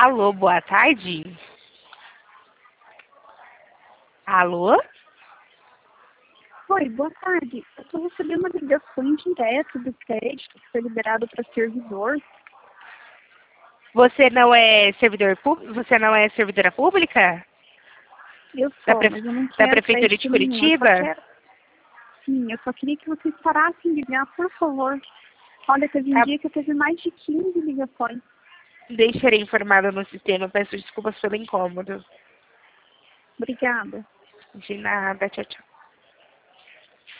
Alô, boa tarde. Alô? Oi, boa tarde. Eu estou recebendo ligações direto do crédito que foi liberado para servidor. Você não é servidor público? Você não é servidora pública? Eu Da, sou, mas eu não da quero Prefeitura de crédito nenhum. Curitiba? Sim, eu só queria que vocês parassem de ligar, por favor. Olha, teve um Tá, dia que eu teve mais de 15 ligações. deixarei informado no sistema. Peço desculpas pelo incômodo. Obrigada. De nada. Tchau, tchau.